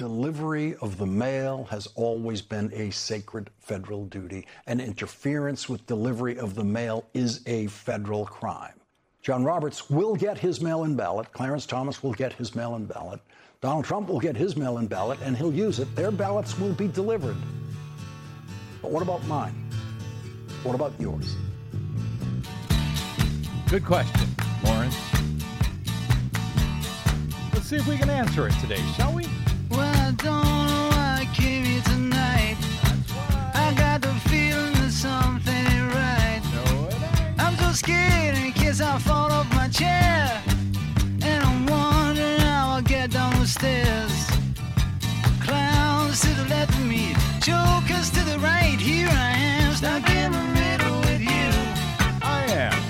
delivery of the mail has always been a sacred federal duty, and interference with delivery of the mail is a federal crime. John Roberts will get his mail-in ballot. Clarence Thomas will get his mail-in ballot. Donald Trump will get his mail-in ballot, and he'll use it. Their ballots will be delivered. But what about mine? What about yours? Good question, Lawrence. Let's see if we can answer it today, shall we? Well, I don't know why I came here tonight. I got the feeling that something ain't right. No, it ain't. I'm so scared in case I fall off my chair. And I'm wondering how I'll get down the stairs. Clowns to the left of me, jokers to the right. Here I am, stuck in the middle with you. I am.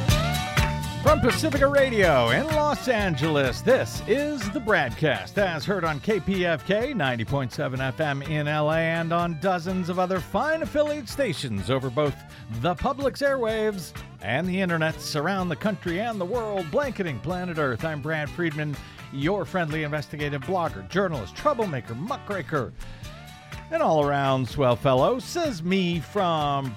From Pacifica Radio in Los Angeles, this is the Bradcast, as heard on KPFK 90.7 FM in LA and on dozens of other fine affiliate stations over both the public's airwaves and the internets around the country and the world, blanketing planet Earth. I'm Brad Friedman, your friendly investigative blogger, journalist, troublemaker, muckraker, an all-around swell fellow, says me from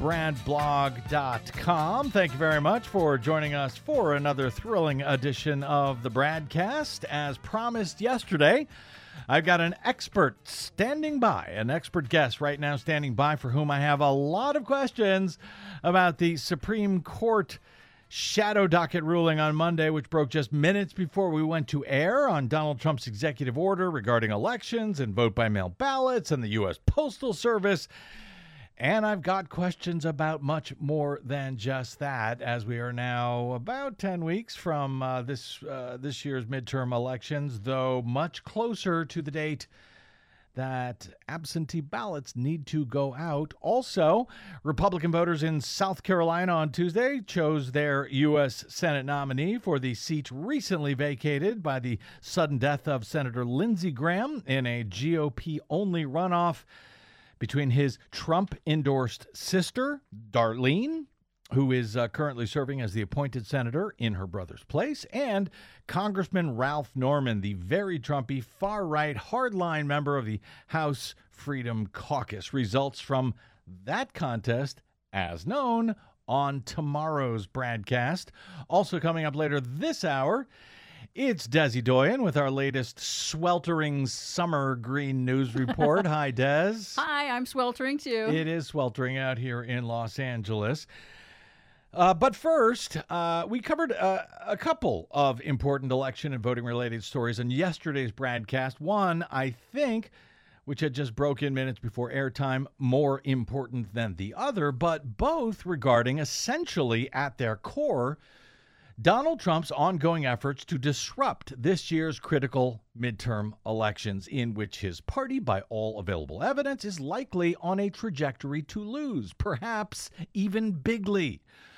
bradblog.com. Thank you very much for joining us for another thrilling edition of the Bradcast. As promised yesterday, I've got an expert standing by, an expert guest right now standing by, for whom I have a lot of questions about the Supreme Court shadow docket ruling on Monday, which broke just minutes before we went to air, on Donald Trump's executive order regarding elections and vote-by-mail ballots and the U.S. Postal Service. And I've got questions about much more than just that, as we are now about 10 weeks from this year's midterm elections, though much closer to the date that absentee ballots need to go out. Also, Republican voters in South Carolina on Tuesday chose their U.S. Senate nominee for the seat recently vacated by the sudden death of Senator Lindsey Graham in a GOP-only runoff between his Trump-endorsed sister, Darlene, who is currently serving as the appointed senator in her brother's place, and Congressman Ralph Norman, the very Trumpy, far-right, hardline member of the House Freedom Caucus. Results from that contest, as known, on tomorrow's Bradcast. Also coming up later this hour, it's Desi Doyen with our latest sweltering summer green news report. Hi, Des. Hi, I'm sweltering too. It is sweltering out here in Los Angeles. But first, we covered a couple of important election and voting-related stories in yesterday's Bradcast. One, I think, which had just broken minutes before airtime, more important than the other, but both regarding, essentially at their core, Donald Trump's ongoing efforts to disrupt this year's critical midterm elections, in which his party, by all available evidence, is likely on a trajectory to lose, perhaps even bigly.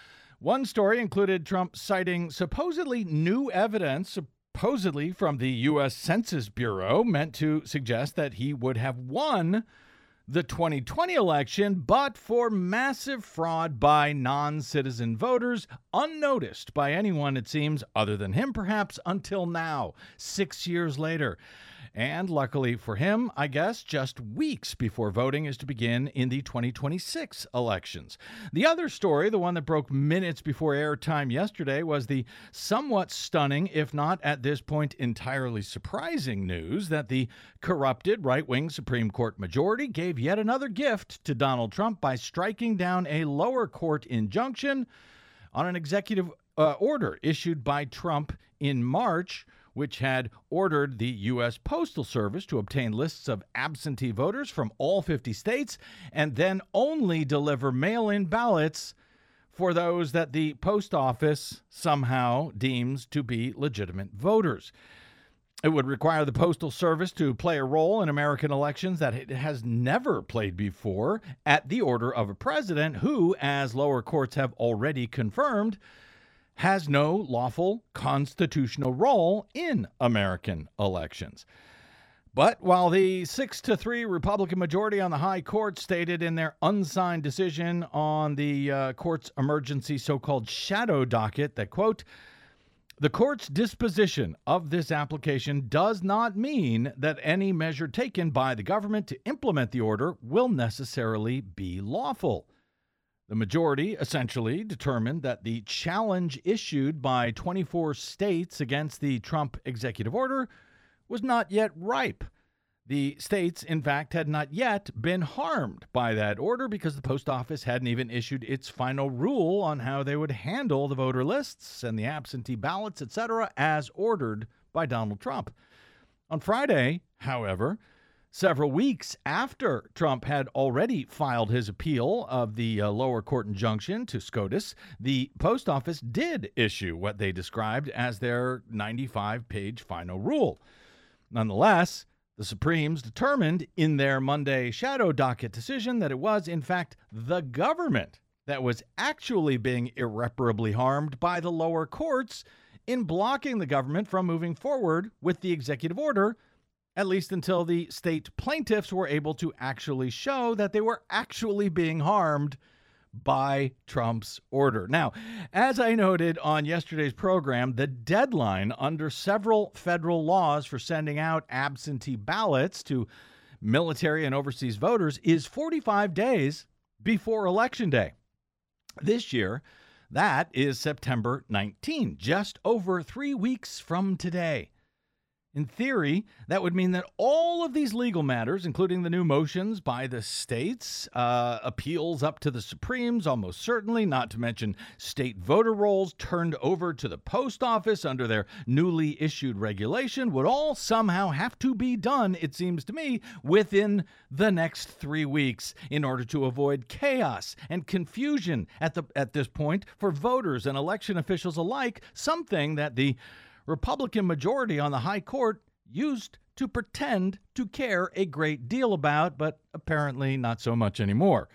One story included Trump citing supposedly new evidence, supposedly from the U.S. Census Bureau, meant to suggest that he would have won the 2020 election, but for massive fraud by non-citizen voters, unnoticed by anyone, it seems, other than him perhaps, until now, 6 years later. And luckily for him, I guess, just weeks before voting is to begin in the 2026 elections. The other story, the one that broke minutes before airtime yesterday, was the somewhat stunning, if not at this point entirely surprising news that the corrupted right-wing Supreme Court majority gave yet another gift to Donald Trump by striking down a lower court injunction on an executive order issued by Trump in March, which had ordered the U.S. Postal Service to obtain lists of absentee voters from all 50 states and then only deliver mail-in ballots for those that the post office somehow deems to be legitimate voters. It would require the Postal Service to play a role in American elections that it has never played before, at the order of a president who, as lower courts have already confirmed, has no lawful constitutional role in American elections. But while the 6-3 Republican majority on the high court stated in their unsigned decision on the court's emergency so-called shadow docket that, quote, The court's disposition of this application does not mean that any measure taken by the government to implement the order will necessarily be lawful. The majority essentially determined that the challenge issued by 24 states against the Trump executive order was not yet ripe. The states, in fact, had not yet been harmed by that order because the post office hadn't even issued its final rule on how they would handle the voter lists and the absentee ballots, etc., as ordered by Donald Trump. On Friday, however, several weeks after Trump had already filed his appeal of the lower court injunction to SCOTUS, the post office did issue what they described as their 95-page final rule. Nonetheless, the Supremes determined in their Monday shadow docket decision that it was, in fact, the government that was actually being irreparably harmed by the lower courts in blocking the government from moving forward with the executive order, at least until the state plaintiffs were able to actually show that they were actually being harmed by Trump's order. Now, as I noted on yesterday's program, the deadline under several federal laws for sending out absentee ballots to military and overseas voters is 45 days before Election Day. This year, that is September 19, just over 3 weeks from today. In theory, that would mean that all of these legal matters, including the new motions by the states, appeals up to the Supremes, almost certainly, not to mention state voter rolls turned over to the post office under their newly issued regulation, would all somehow have to be done, it seems to me, within the next 3 weeks in order to avoid chaos and confusion at this point for voters and election officials alike, something that the Republican majority on the high court used to pretend to care a great deal about, but apparently not so much anymore.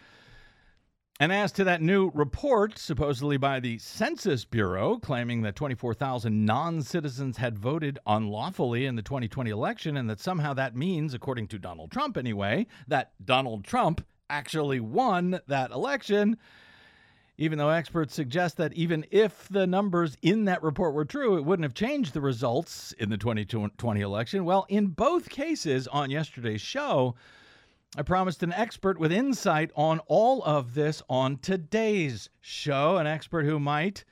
And as to that new report, supposedly by the Census Bureau, claiming that 24,000 non-citizens had voted unlawfully in the 2020 election, and that somehow that means, according to Donald Trump anyway, that Donald Trump actually won that election, even though experts suggest that even if the numbers in that report were true, it wouldn't have changed the results in the 2020 election. Well, in both cases on yesterday's show, I promised an expert with insight on all of this on today's show, an expert who might,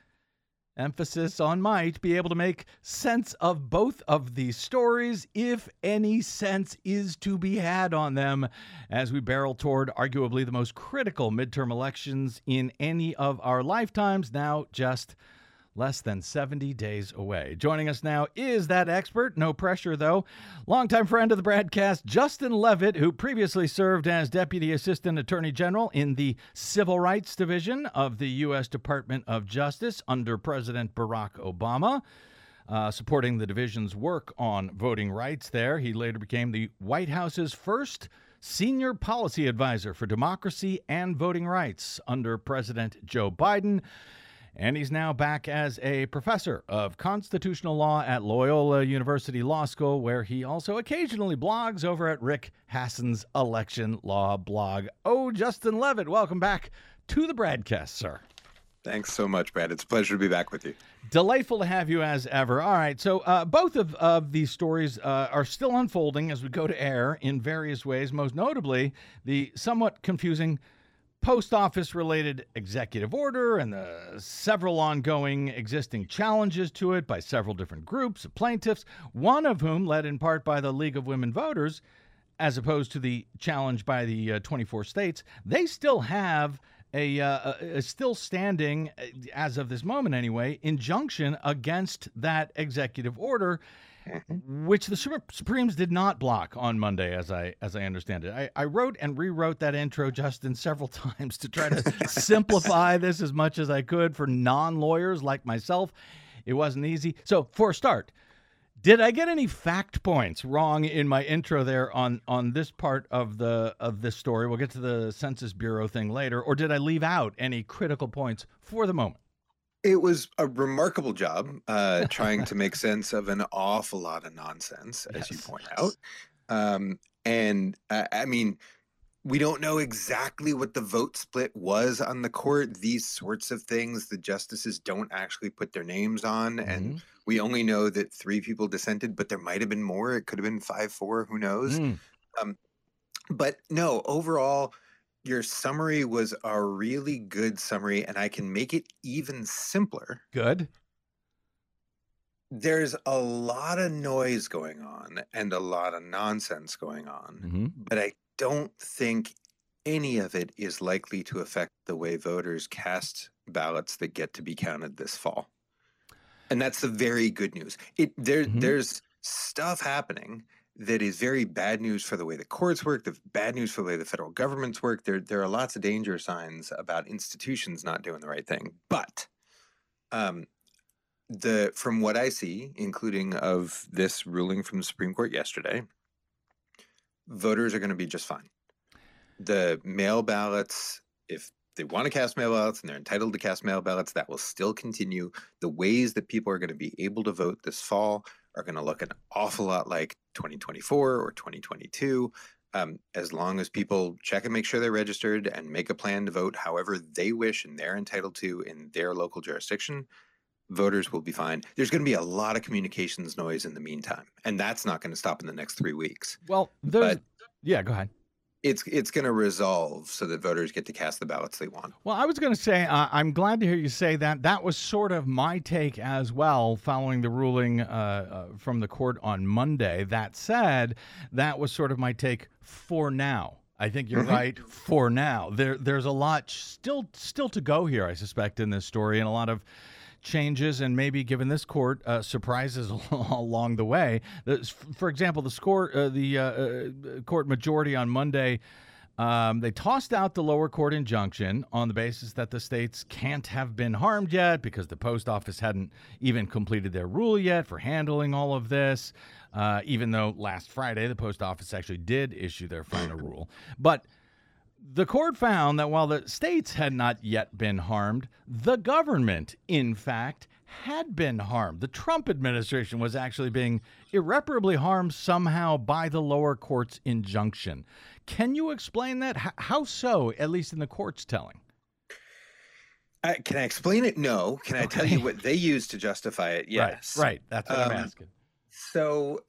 emphasis on might, be able to make sense of both of these stories, if any sense is to be had on them, as we barrel toward arguably the most critical midterm elections in any of our lifetimes, now just less than 70 days away. Joining us now is that expert, no pressure though, longtime friend of the broadcast, Justin Levitt, who previously served as Deputy Assistant Attorney General in the Civil Rights Division of the U.S. Department of Justice under President Barack Obama, supporting the division's work on voting rights there. He later became the White House's first Senior Policy Advisor for Democracy and Voting Rights under President Joe Biden. And he's now back as a professor of constitutional law at Loyola University Law School, where he also occasionally blogs over at Rick Hassen's Election Law blog. Oh, Justin Levitt, welcome back to the broadcast, sir. Thanks so much, Brad. It's a pleasure to be back with you. Delightful to have you as ever. All right, so both of these stories are still unfolding as we go to air in various ways, most notably the somewhat confusing post office related executive order and the several ongoing existing challenges to it by several different groups of plaintiffs, one of whom led in part by the League of Women Voters, as opposed to the challenge by the 24 states. They still have a still standing, as of this moment anyway, injunction against that executive order, which the Supremes did not block on Monday, as I understand it. I wrote and rewrote that intro, Justin, several times to try to simplify this as much as I could for non-lawyers like myself. It wasn't easy. So, for a start, did I get any fact points wrong in my intro there on this part of this story? We'll get to the Census Bureau thing later. Or did I leave out any critical points for the moment? It was a remarkable job trying to make sense of an awful lot of nonsense, as you point out. I mean, We don't know exactly what the vote split was on the court. These sorts of things, the justices don't actually put their names on. And we only know that 3 people dissented, but there might have been more. It could have been 5-4, who knows? But no, overall, your summary was a really good summary, and I can make it even simpler. Good. There's a lot of noise going on and a lot of nonsense going on, but I don't think any of it is likely to affect the way voters cast ballots that get to be counted this fall. And that's the very good news. There's stuff happening that is very bad news for the way the courts work, the bad news for the way the federal governments work. There are lots of danger signs about institutions not doing the right thing. But from what I see, including of this ruling from the Supreme Court yesterday, voters are going to be just fine. The mail ballots, if they want to cast mail ballots and they're entitled to cast mail ballots, that will still continue. The ways that people are going to be able to vote this fall are going to look an awful lot like 2024 or 2022. As long as people check and make sure they're registered and make a plan to vote however they wish and they're entitled to in their local jurisdiction, voters will be fine. There's going to be a lot of communications noise in the meantime, and that's not going to stop in the next 3 weeks. Well, yeah, go ahead. It's going to resolve so that voters get to cast the ballots they want. Well, I was going to say, I'm glad to hear you say that. That was sort of my take as well, following the ruling from the court on Monday. That said, that was sort of my take for now. I think you're right for now. There's a lot still to go here, I suspect, in this story, and a lot of changes and maybe, given this court, surprises along the way. For example, the court majority on Monday, they tossed out the lower court injunction on the basis that the states can't have been harmed yet because the post office hadn't even completed their rule yet for handling all of this, even though last Friday the post office actually did issue their final rule. But the court found that while the states had not yet been harmed, the government, in fact, had been harmed. The Trump administration was actually being irreparably harmed somehow by the lower court's injunction. Can you explain that? How so, at least in the court's telling? Can I explain it? No. Can I tell you what they used to justify it? Yes. Right. That's what I'm asking. So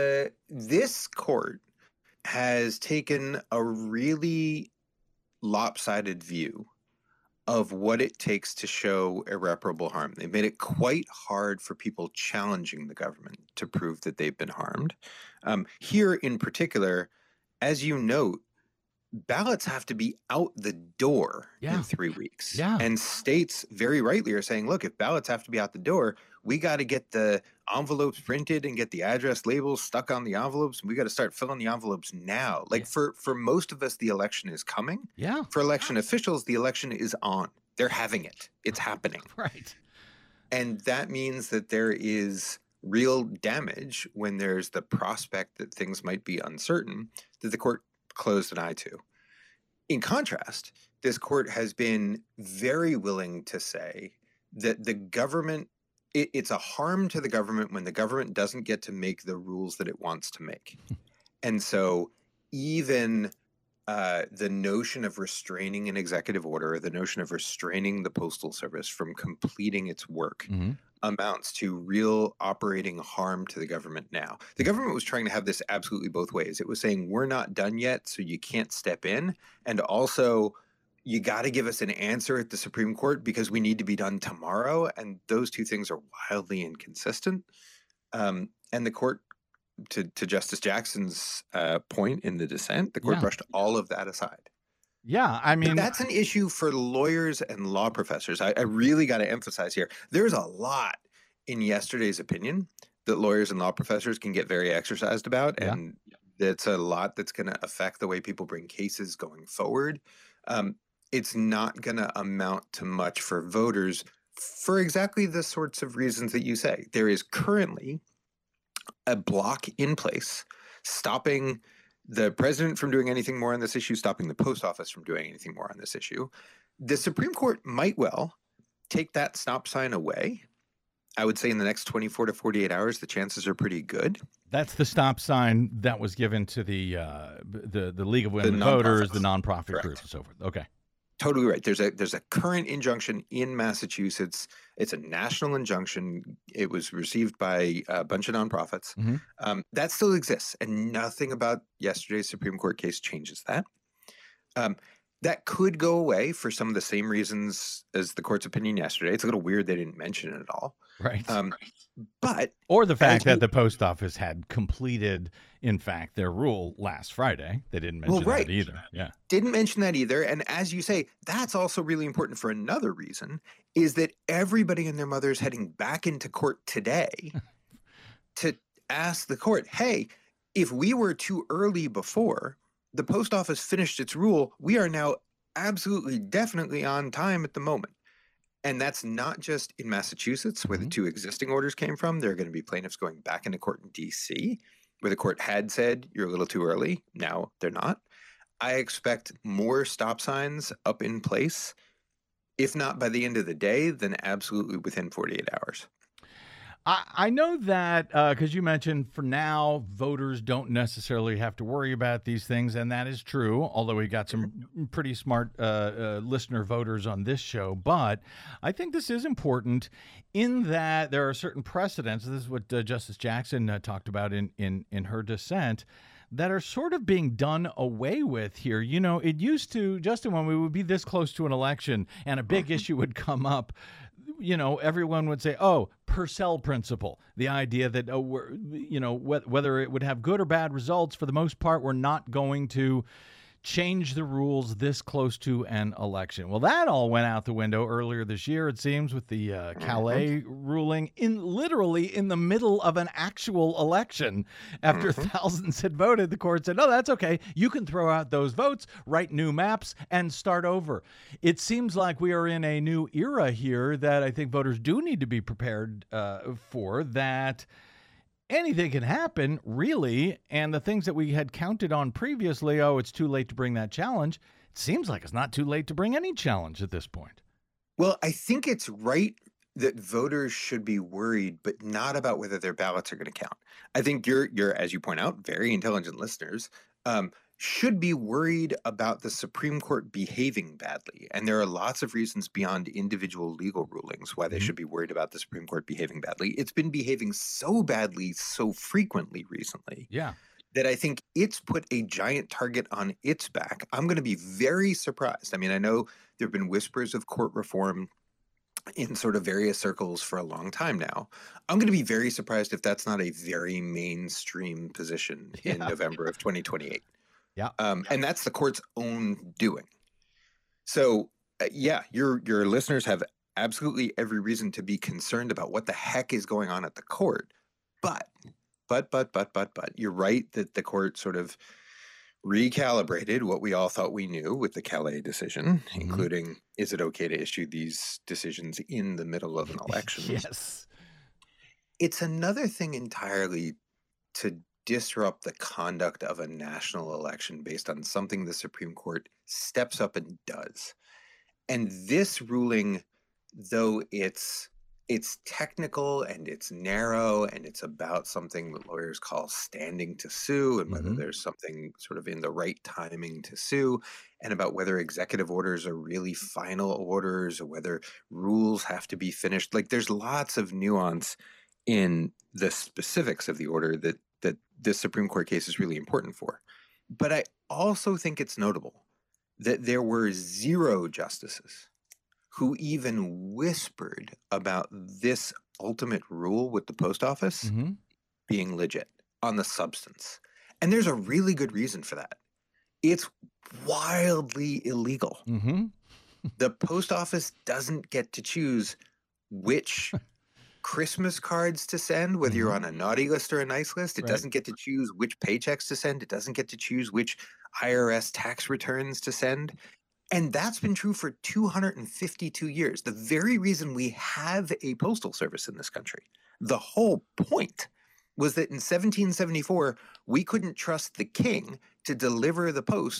this court has taken a really lopsided view of what it takes to show irreparable harm. They made it quite hard for people challenging the government to prove that they've been harmed. Here in particular, as you note, ballots have to be out the door in 3 weeks. Yeah. And states very rightly are saying, look, if ballots have to be out the door, we got to get the envelopes printed and get the address labels stuck on the envelopes. And we got to start filling the envelopes now. Like for most of us, the election is coming. Yeah. For election officials, the election is on. They're having it. It's happening. Right. And that means that there is real damage when there's the prospect that things might be uncertain that the court closed an eye to. In contrast, this court has been very willing to say that the government, it's a harm to the government when the government doesn't get to make the rules that it wants to make. And so even the notion of restraining an executive order, the notion of restraining the Postal Service from completing its work amounts to real operating harm to the government now. The government was trying to have this absolutely both ways. It was saying, we're not done yet, so you can't step in. And also, you got to give us an answer at the Supreme Court because we need to be done tomorrow. And those two things are wildly inconsistent. And the court, to Justice Jackson's point in the dissent, the court brushed all of that aside. Yeah, I mean, but that's an issue for lawyers and law professors. I really got to emphasize here. There's a lot in yesterday's opinion that lawyers and law professors can get very exercised about. And that's a lot that's going to affect the way people bring cases going forward. It's not going to amount to much for voters for exactly the sorts of reasons that you say. There is currently a block in place stopping the president from doing anything more on this issue, stopping the post office from doing anything more on this issue. The Supreme Court might well take that stop sign away I would say in the next 24 to 48 hours, the chances are pretty good. That's the stop sign that was given to the League of Women Voters, the nonprofit Correct. groups, and so forth. Okay. Totally right. There's a current injunction in Massachusetts. It's a national injunction. It was received by a bunch of nonprofits. That still exists, and nothing about yesterday's Supreme Court case changes that. That could go away for some of the same reasons as the court's opinion yesterday. It's a little weird they didn't mention it at all. Right. But or the fact that the post office had completed, in fact, their rule last Friday. They didn't mention that either. Yeah. Didn't mention that either. And as you say, that's also really important for another reason, is that everybody and their mother is heading back into court today to ask the court, hey, if we were too early before the post office finished its rule, we are now absolutely, definitely on time at the moment. And that's not just in Massachusetts, where the two existing orders came from. There are going to be plaintiffs going back into court in D.C., where the court had said, you're a little too early. Now they're not. I expect more stop signs up in place, if not by the end of the day, then absolutely within 48 hours. I know that because you mentioned for now, voters don't necessarily have to worry about these things, and that is true, although we got some pretty smart listener voters on this show. But I think this is important in that there are certain precedents. This is what Justice Jackson talked about in her dissent, that are sort of being done away with here. You know, it used to, Justin, when we would be this close to an election and a big issue would come up, you know, everyone would say, oh, Purcell principle, the idea that, whether it would have good or bad results, for the most part, we're not going to change the rules this close to an election. Well, that all went out the window earlier this year, it seems, with the Calais ruling literally in the middle of an actual election. After thousands had voted, the court said, no, that's okay. You can throw out those votes, write new maps, and start over. It seems like we are in a new era here that I think voters do need to be prepared for, that anything can happen, really, and the things that we had counted on previously, oh, it's too late to bring that challenge, it seems like it's not too late to bring any challenge at this point. Well, I think it's right that voters should be worried, but not about whether their ballots are going to count. I think you're, as you point out, very intelligent listeners, should be worried about the Supreme Court behaving badly. And there are lots of reasons beyond individual legal rulings why they should be worried about the Supreme Court behaving badly. It's been behaving so badly so frequently recently that I think it's put a giant target on its back. I'm going to be very surprised. I mean, I know there have been whispers of court reform in sort of various circles for a long time now. I'm going to be very surprised if that's not a very mainstream position in November of 2028. And that's the court's own doing. So, your listeners have absolutely every reason to be concerned about what the heck is going on at the court. But you're right that the court sort of recalibrated what we all thought we knew with the Calais decision, including, is it okay to issue these decisions in the middle of an election? Yes. It's another thing entirely to disrupt the conduct of a national election based on something the Supreme Court steps up and does. And this ruling, though it's technical and it's narrow and it's about something that lawyers call standing to sue, and whether there's something sort of in the right timing to sue, and about whether executive orders are really final orders or whether rules have to be finished. Like, there's lots of nuance in the specifics of the order that this Supreme Court case is really important for. But I also think it's notable that there were 0 justices who even whispered about this ultimate rule with the post office being legit on the substance. And there's a really good reason for that. It's wildly illegal. The post office doesn't get to choose which Christmas cards to send, whether you're on a naughty list or a nice list. It doesn't get to choose which paychecks to send. It doesn't get to choose which IRS tax returns to send. And that's been true for 252 years. The very reason we have a postal service in this country, the whole point was that in 1774, we couldn't trust the king to deliver the post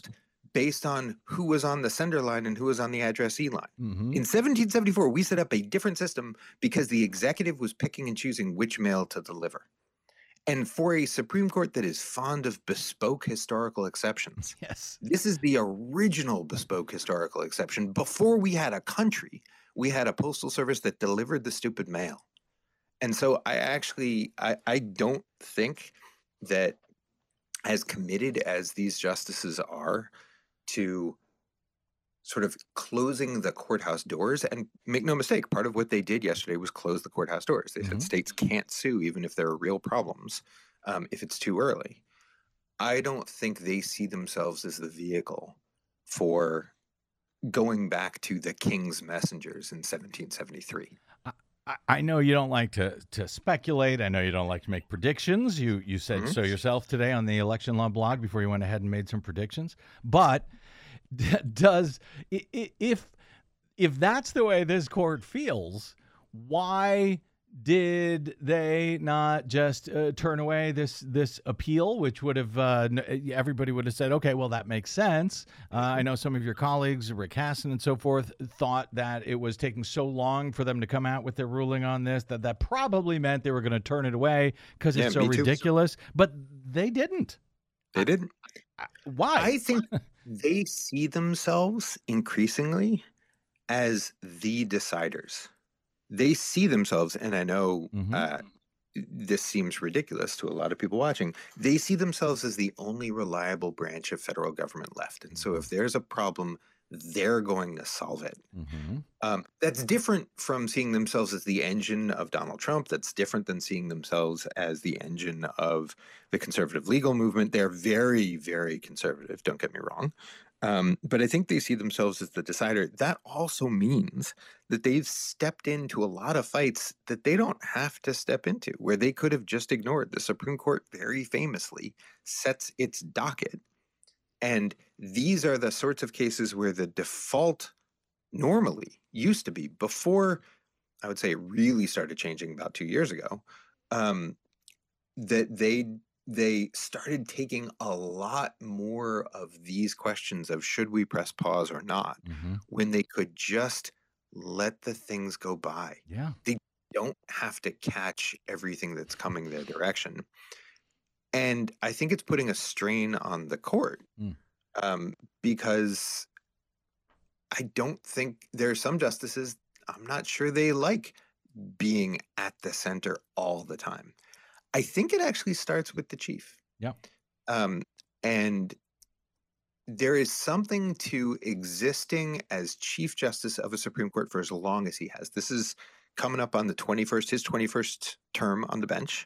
based on who was on the sender line and who was on the addressee line. Mm-hmm. In 1774, we set up a different system because the executive was picking and choosing which mail to deliver. And for a Supreme Court that is fond of bespoke historical exceptions, Yes. this is the original bespoke historical exception. Before we had a country, we had a postal service that delivered the stupid mail. And so I don't think that, as committed as these justices are to sort of closing the courthouse doors, and make no mistake, part of what they did yesterday was close the courthouse doors. They said states can't sue even if there are real problems, if it's too early. I don't think they see themselves as the vehicle for going back to the king's messengers in 1773. I know you don't like to speculate. I know you don't like to make predictions. You said so yourself today on the Election Law blog before you went ahead and made some predictions. But if that's the way this court feels, why did they not just turn away this appeal, which would have everybody would have said, okay, well, that makes sense. I know some of your colleagues, Rick Hasson and so forth, thought that it was taking so long for them to come out with their ruling on this that probably meant they were going to turn it away because it's so ridiculous. But they didn't. They didn't. Why? I think they see themselves increasingly as the deciders. They see themselves, and I know this seems ridiculous to a lot of people watching, they see themselves as the only reliable branch of federal government left. And so if there's a problem, they're going to solve it. That's different from seeing themselves as the engine of Donald Trump. That's different than seeing themselves as the engine of the conservative legal movement. They're very, very conservative, don't get me wrong. But I think they see themselves as the decider. That also means that they've stepped into a lot of fights that they don't have to step into, where they could have just ignored. The Supreme Court very famously sets its docket. And these are the sorts of cases where the default normally used to be, before I would say it really started changing about 2 years ago, that they started taking a lot more of these questions of should we press pause or not, when they could just let the things go by. Yeah. They don't have to catch everything that's coming their direction. And I think it's putting a strain on the court, because I don't think there are some justices, I'm not sure they like being at the center all the time. I think it actually starts with the chief. Yeah. And there is something to existing as Chief Justice of a Supreme Court for as long as he has. This is coming up on his 21st term on the bench.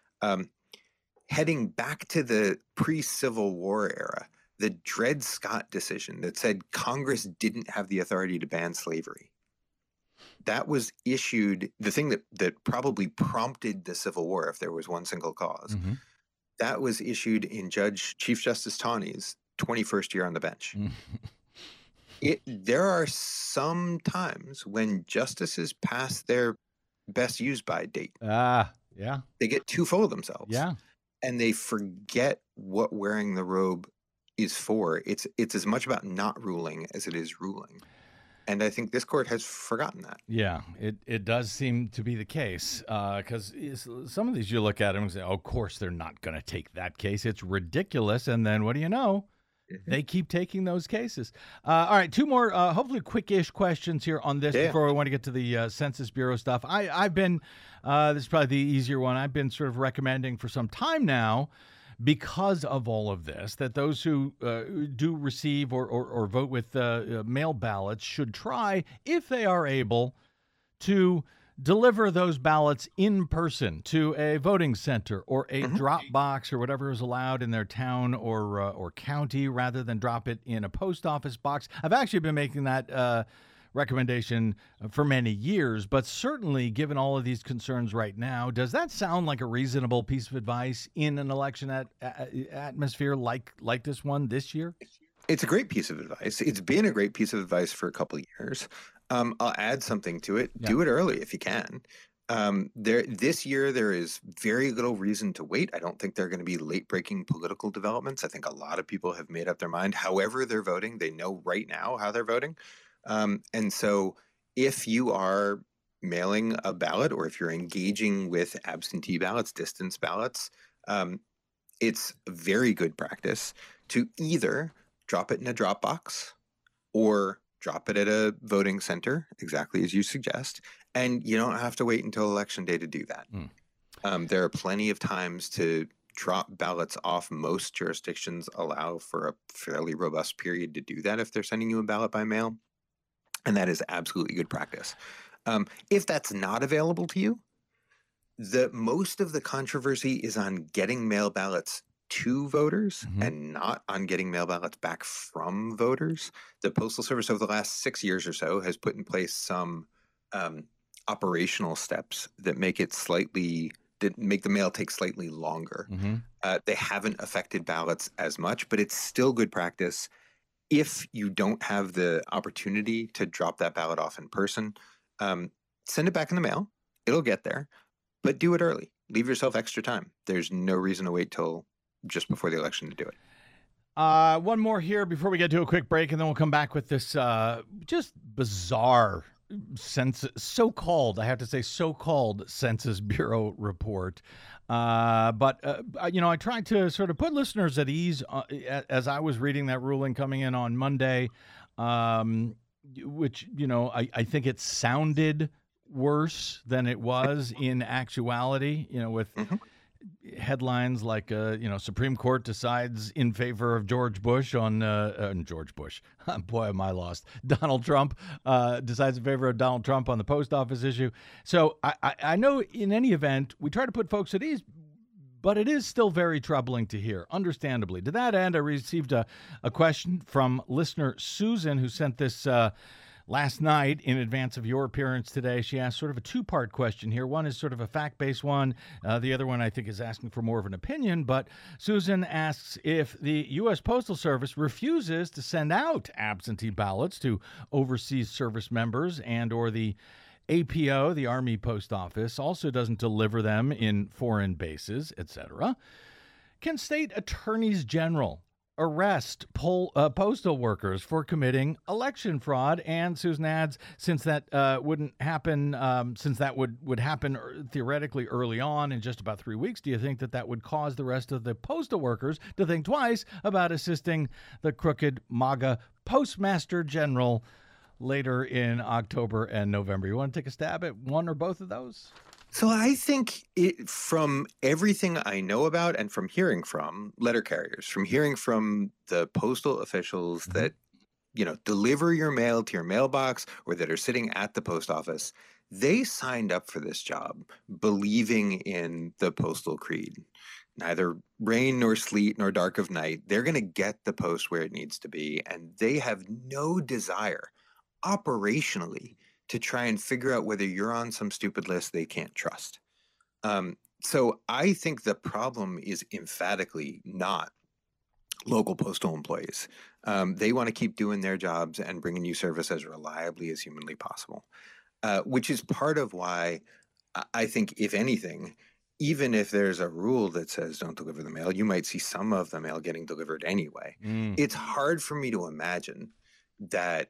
Heading back to the pre-Civil War era, the Dred Scott decision that said Congress didn't have the authority to ban slavery. That was issued, the thing that probably prompted the Civil War, if there was one single cause, that was issued in Chief Justice Taney's 21st year on the bench. There are some times when justices pass their best use by date. Yeah. They get too full of themselves. Yeah. And they forget what wearing the robe is for. It's as much about not ruling as it is ruling. And I think this court has forgotten that. Yeah, it does seem to be the case, because some of these you look at them and say, oh, of course they're not going to take that case. It's ridiculous. And then what do you know? They keep taking those cases. All right, two more, hopefully quick-ish questions here on this before we want to get to the Census Bureau stuff. I've been, this is probably the easier one, I've been sort of recommending for some time now, because of all of this, that those who do receive or vote with mail ballots should try, if they are able, to deliver those ballots in person to a voting center or a drop box or whatever is allowed in their town or county, rather than drop it in a post office box. I've actually been making that recommendation for many years, but certainly given all of these concerns right now, does that sound like a reasonable piece of advice in an election atmosphere like this one this year? It's a great piece of advice. It's been a great piece of advice for a couple of years. I'll add something to it. Yeah. Do it early if you can. This year, there is very little reason to wait. I don't think there are going to be late-breaking political developments. I think a lot of people have made up their mind. However they're voting, they know right now how they're voting. And so if you are mailing a ballot or if you're engaging with absentee ballots, distance ballots, it's very good practice to either drop it in a drop box or drop it at a voting center, exactly as you suggest. And you don't have to wait until election day to do that. There are plenty of times to drop ballots off. Most jurisdictions allow for a fairly robust period to do that if they're sending you a ballot by mail. And that is absolutely good practice. If that's not available to you, most of the controversy is on getting mail ballots to voters and not on getting mail ballots back from voters. The Postal Service over the last 6 years or so has put in place some operational steps that make the mail take slightly longer. They haven't affected ballots as much, but it's still good practice. If you don't have the opportunity to drop that ballot off in person, send it back in the mail. It'll get there, but do it early. Leave yourself extra time. There's no reason to wait till just before the election to do it. One more here before we get to a quick break, and then we'll come back with this just bizarre so-called Census Bureau report. But I tried to sort of put listeners at ease as I was reading that ruling coming in on Monday, which, I think it sounded worse than it was in actuality, with headlines like, Supreme Court decides in favor of George Bush on George Bush. Boy, am I lost. Donald Trump decides in favor of Donald Trump on the post office issue. So I know in any event, we try to put folks at ease, but it is still very troubling to hear, understandably. To that end, I received a question from listener Susan, who sent this last night in advance of your appearance today. She asked sort of a two-part question here. One is sort of a fact-based one. The other one, I think, is asking for more of an opinion. But Susan asks if the U.S. Postal Service refuses to send out absentee ballots to overseas service members and or the APO, the Army Post Office, also doesn't deliver them in foreign bases, etc. Can state attorneys general arrest postal workers for committing election fraud? And Susan adds, since that wouldn't happen, since that would happen theoretically early on in just about 3 weeks, do you think that would cause the rest of the postal workers to think twice about assisting the crooked MAGA Postmaster General later in October and November? You want to take a stab at one or both of those? So I think from everything I know about and from hearing from letter carriers, from hearing from the postal officials that, deliver your mail to your mailbox or that are sitting at the post office, they signed up for this job believing in the postal creed. Neither rain nor sleet nor dark of night, they're going to get the post where it needs to be. And they have no desire operationally to try and figure out whether you're on some stupid list they can't trust. So I think the problem is emphatically not local postal employees. They want to keep doing their jobs and bringing you service as reliably as humanly possible, which is part of why I think, if anything, even if there's a rule that says don't deliver the mail, you might see some of the mail getting delivered anyway. It's hard for me to imagine that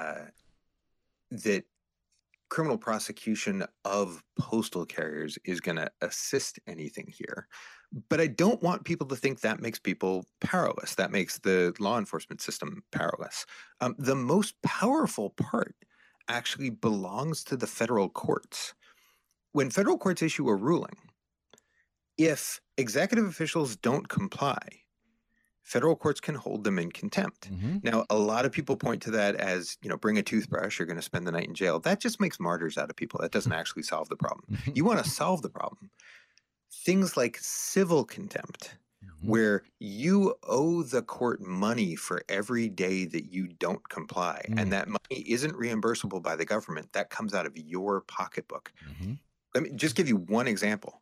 that criminal prosecution of postal carriers is going to assist anything here. But I don't want people to think that makes people powerless. That makes the law enforcement system powerless. The most powerful part actually belongs to the federal courts. When federal courts issue a ruling, if executive officials don't comply, federal courts can hold them in contempt. Now, a lot of people point to that as, bring a toothbrush, you're going to spend the night in jail. That just makes martyrs out of people. That doesn't actually solve the problem. You want to solve the problem. Things like civil contempt, where you owe the court money for every day that you don't comply, and that money isn't reimbursable by the government. That comes out of your pocketbook. Let me just give you one example.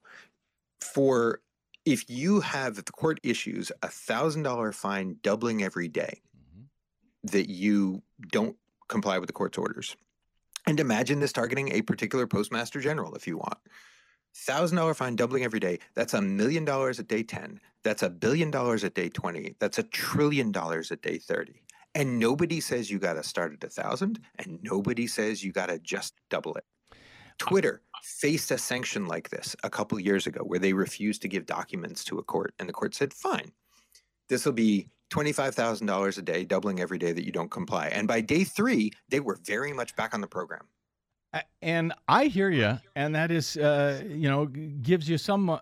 If the court issues a $1,000 fine doubling every day that you don't comply with the court's orders, And imagine this targeting a particular postmaster general if you want. $1,000 fine doubling every day. That's $1 million at day 10. That's $1 billion at day 20. That's $1 trillion at day 30. And nobody says you got to start at 1,000, and nobody says you got to just double it. Twitter faced a sanction like this a couple years ago where they refused to give documents to a court, and the court said, fine, this will be $25,000 a day, doubling every day that you don't comply. And by day 3, they were very much back on the program. And I hear you, and that is, gives you some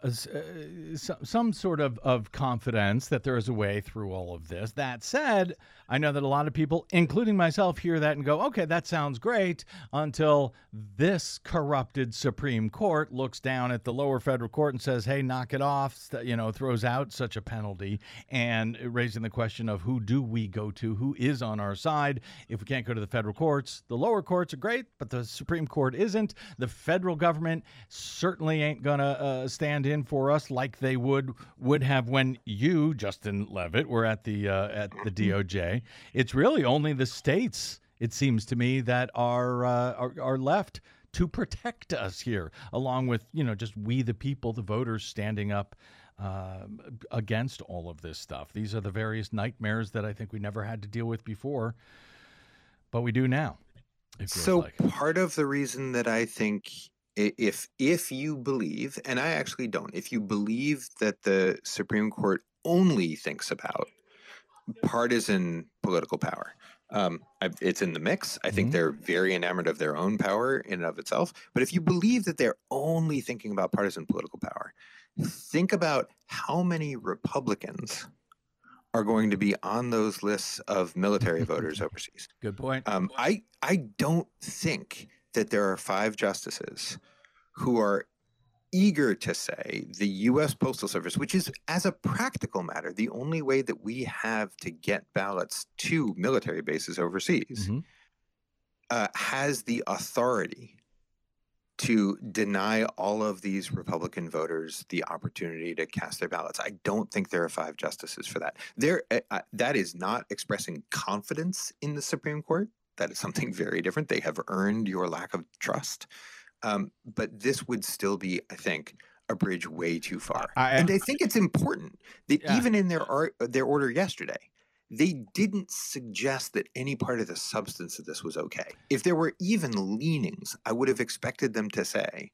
sort of confidence that there is a way through all of this. That said, I know that a lot of people, including myself, hear that and go, okay, that sounds great, until this corrupted Supreme Court looks down at the lower federal court and says, hey, knock it off, throws out such a penalty, and raising the question of who do we go to, who is on our side. If we can't go to the federal courts, the lower courts are great, but the Supreme Court isn't. The federal government certainly ain't gonna stand in for us like they would have when you, Justin Levitt, were at the DOJ. It's really only the states, it seems to me, that are left to protect us here, along with just we the people, the voters, standing up against all of this stuff. These are the various nightmares that I think we never had to deal with before, but we do now. So part of the reason that I think if you believe, and I actually don't, if you believe that the Supreme Court only thinks about partisan political power, it's in the mix. I think they're very enamored of their own power in and of itself. But if you believe that they're only thinking about partisan political power, think about how many Republicans are going to be on those lists of military voters overseas. Good point. I don't think that there are 5 justices who are eager to say the U.S. Postal Service, which is, as a practical matter, the only way that we have to get ballots to military bases overseas, has the authority to deny all of these Republican voters the opportunity to cast their ballots. I don't think there are 5 justices for that. That is not expressing confidence in the Supreme Court. That is something very different. They have earned your lack of trust. But this would still be, I think, a bridge way too far. And I think it's important that even in their order yesterday, they didn't suggest that any part of the substance of this was okay. If there were even leanings, I would have expected them to say,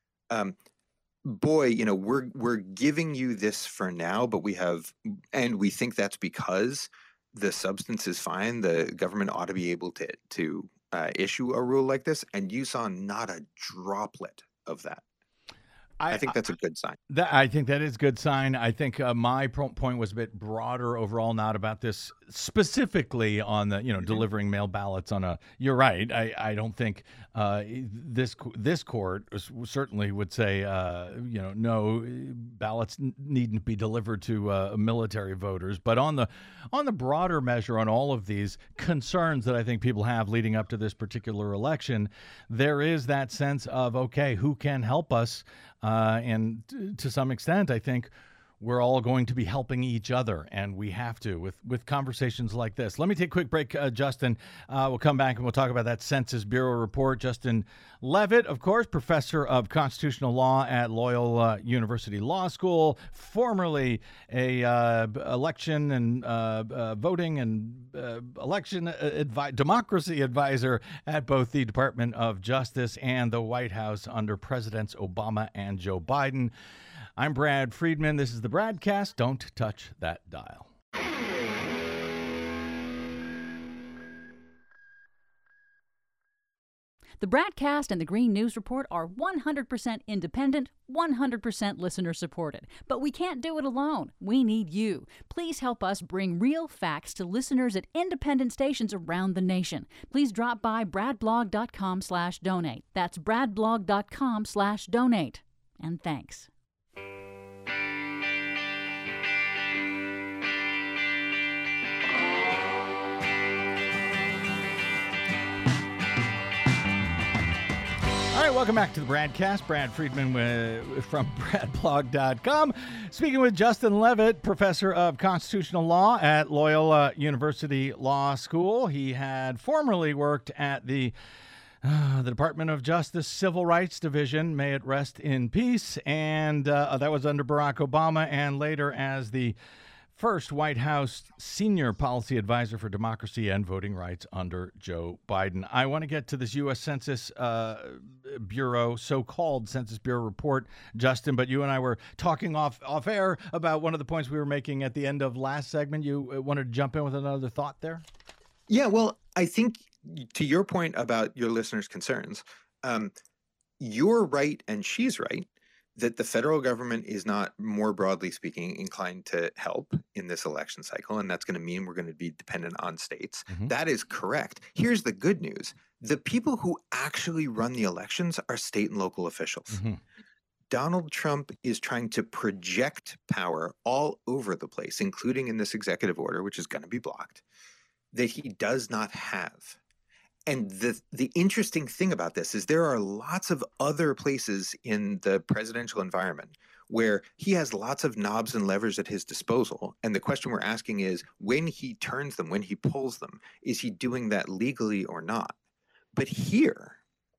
boy, we're giving you this for now, but we think that's because the substance is fine. The government ought to be able to issue a rule like this. And you saw not a droplet of that. I think that's a good sign. I think that is a good sign. I think my point was a bit broader overall, not about this specifically on the, delivering mail ballots on a. You're right. I don't think this court certainly would say, no, ballots needn't be delivered to military voters. But on the broader measure, on all of these concerns that I think people have leading up to this particular election, there is that sense of, okay, who can help us? And to some extent, I think we're all going to be helping each other, and we have to with conversations like this. Let me take a quick break, Justin. We'll come back and we'll talk about that Census Bureau report. Justin Levitt, of course, professor of constitutional law at Loyola University Law School, formerly a election and voting and election democracy advisor at both the Department of Justice and the White House under Presidents Obama and Joe Biden. I'm Brad Friedman. This is the Bradcast. Don't touch that dial. The Bradcast and the Green News Report are 100% independent, 100% listener-supported. But we can't do it alone. We need you. Please help us bring real facts to listeners at independent stations around the nation. Please drop by bradblog.com/donate. That's bradblog.com/donate. And thanks. All right, welcome back to the Bradcast. Brad Friedman from bradblog.com. Speaking with Justin Levitt, professor of constitutional law at Loyola University Law School. He had formerly worked at the The Department of Justice Civil Rights Division, may it rest in peace. And that was under Barack Obama, and later as the first White House senior policy advisor for democracy and voting rights under Joe Biden. I want to get to this U.S. Census Bureau, so-called Census Bureau report, Justin, but you and I were talking off air about one of the points we were making at the end of last segment. You wanted to jump in with another thought there? Yeah, well, I think to your point about your listeners' concerns, you're right and she's right that the federal government is not, more broadly speaking, inclined to help in this election cycle, and that's going to mean we're going to be dependent on states. Mm-hmm. That is correct. Here's the good news. The people who actually run the elections are state and local officials. Mm-hmm. Donald Trump is trying to project power all over the place, including in this executive order, which is going to be blocked, that he does not have. And the interesting thing about this is there are lots of other places in the presidential environment where he has lots of knobs and levers at his disposal. And the question we're asking is, when he turns them, when he pulls them, is he doing that legally or not? But here,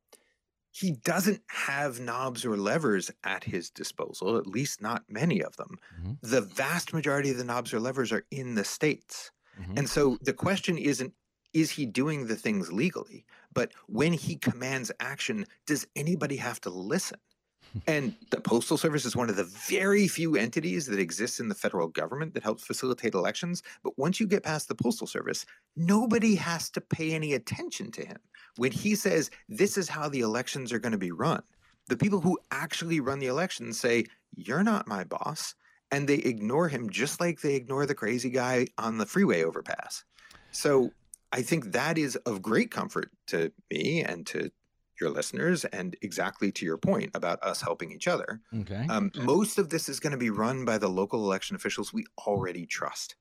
he doesn't have knobs or levers at his disposal, at least not many of them. Mm-hmm. The vast majority of the knobs or levers are in the states. Mm-hmm. And so the question isn't, is he doing the things legally? But when he commands action, does anybody have to listen? And the Postal Service is one of the very few entities that exists in the federal government that helps facilitate elections. But once you get past the Postal Service, nobody has to pay any attention to him. When he says, this is how the elections are going to be run, the people who actually run the elections say, you're not my boss. And they ignore him just like they ignore the crazy guy on the freeway overpass. So I think that is of great comfort to me and to your listeners, and exactly to your point about us helping each other. Okay. Most of this is going to be run by the local election officials we already trust.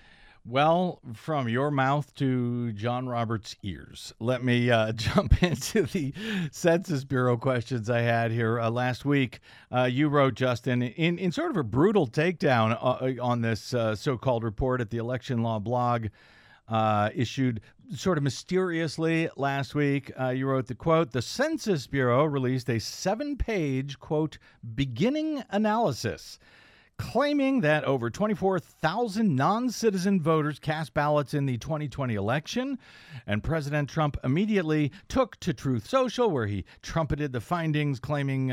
Well, from your mouth to John Roberts' ears, let me jump into the Census Bureau questions I had here. Last week, you wrote, Justin, in sort of a brutal takedown on this so-called report at the Election Law blog, issued sort of mysteriously last week. You wrote the quote, the Census Bureau released a 7-page, quote, beginning analysis claiming that over 24,000 non-citizen voters cast ballots in the 2020 election, and President Trump immediately took to Truth Social, where he trumpeted the findings, claiming,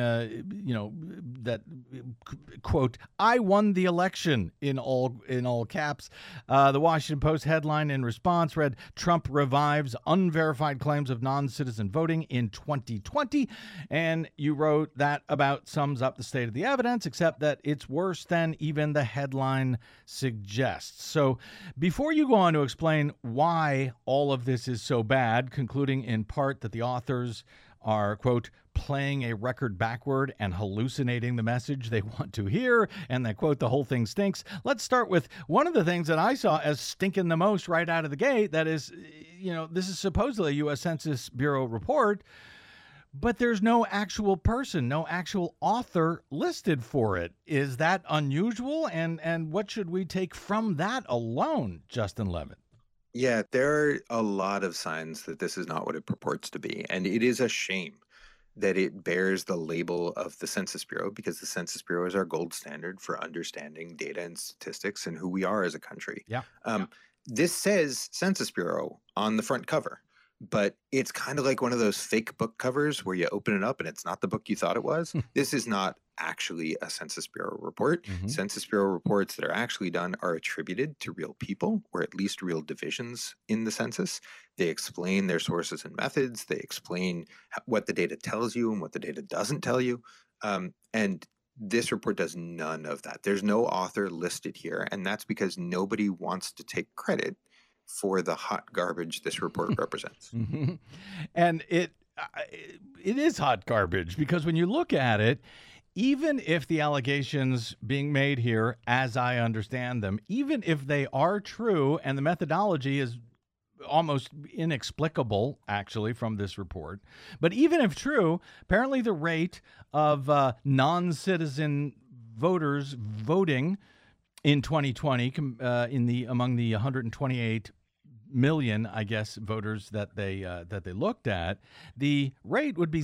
that, quote, I won the election, in all caps. The Washington Post headline in response read, Trump revives unverified claims of non-citizen voting in 2020. And you wrote that about sums up the state of the evidence, except that it's worse than even the headline suggests. So before you go on to explain why all of this is so bad, concluding in part that the authors are, quote, playing a record backward and hallucinating the message they want to hear, and that, quote, the whole thing stinks, let's start with one of the things that I saw as stinking the most right out of the gate. That is, this is supposedly a U.S. Census Bureau report, but there's no actual person, no actual author listed for it. Is that unusual? And what should we take from that alone, Justin Levitt? Yeah, there are a lot of signs that this is not what it purports to be. And it is a shame that it bears the label of the Census Bureau, because the Census Bureau is our gold standard for understanding data and statistics and who we are as a country. Yeah. This says Census Bureau on the front cover, but it's kind of like one of those fake book covers where you open it up and it's not the book you thought it was. This is not actually a Census Bureau report. Mm-hmm. Census Bureau reports that are actually done are attributed to real people, or at least real divisions in the census. They explain their sources and methods. They explain what the data tells you and what the data doesn't tell you. And this report does none of that. There's no author listed here, and that's because nobody wants to take credit for the hot garbage this report represents. Mm-hmm. And it is hot garbage, because when you look at it, even if the allegations being made here, as I understand them, even if they are true and the methodology is almost inexplicable, actually, from this report, but even if true, apparently the rate of non-citizen voters voting in 2020 among the 128 million, I guess, voters that they looked at, the rate would be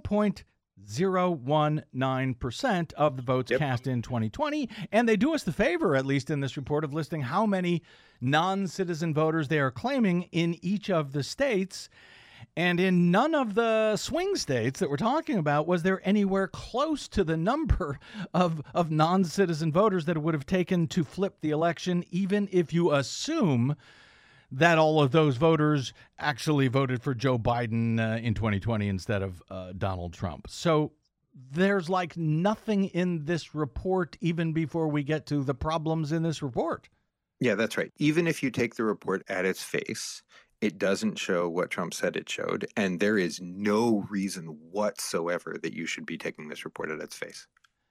0.019% of the votes cast in 2020. And they do us the favor, at least in this report, of listing how many non-citizen voters they are claiming in each of the states. And in none of the swing states that we're talking about was there anywhere close to the number of non-citizen voters that it would have taken to flip the election, even if you assume that all of those voters actually voted for Joe Biden in 2020 instead of Donald Trump. So there's like nothing in this report, even before we get to the problems in this report. Yeah, that's right. Even if you take the report at its face, it doesn't show what Trump said it showed. And there is no reason whatsoever that you should be taking this report at its face.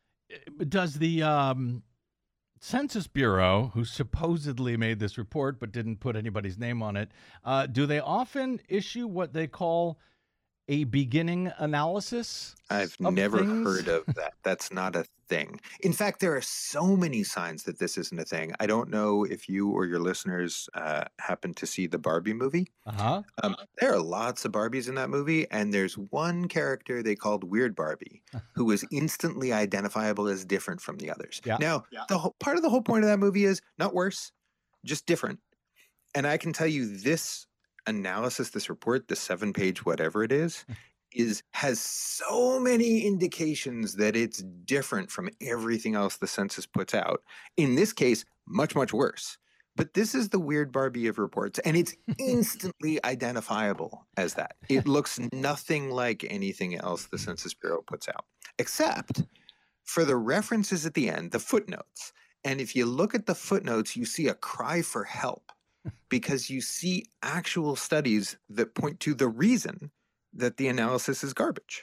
Does the Census Bureau, who supposedly made this report but didn't put anybody's name on it, do they often issue what they call a beginning analysis? I've never heard of that. That's not a thing. In fact, there are so many signs that this isn't a thing. I don't know if you or your listeners happen to see the Barbie movie. There are lots of Barbies in that movie, and there's one character they called Weird Barbie who was instantly identifiable as different from the others. Now, part of the whole point of that movie is not worse, just different. And I can tell you this analysis, this report, the 7-page whatever it is has so many indications that it's different from everything else the census puts out. In this case, much, much worse. But this is the Weird Barbie of reports, and it's instantly identifiable as that. It looks nothing like anything else the Census Bureau puts out, except for the references at the end, the footnotes. And if you look at the footnotes, you see a cry for help, because you see actual studies that point to the reason that the analysis is garbage.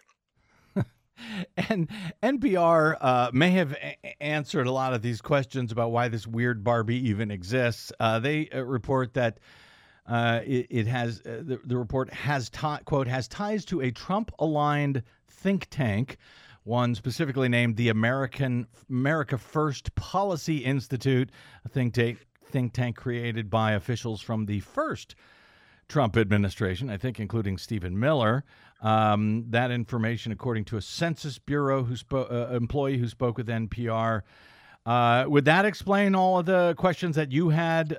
And NPR may have answered a lot of these questions about why this Weird Barbie even exists. They report that it has the report has quote has ties to a Trump-aligned think tank, one specifically named the America First Policy Institute, a think tank created by officials from the first Trump administration, I think, including Stephen Miller. That information, according to a Census Bureau employee who spoke with NPR. Would that explain all of the questions that you had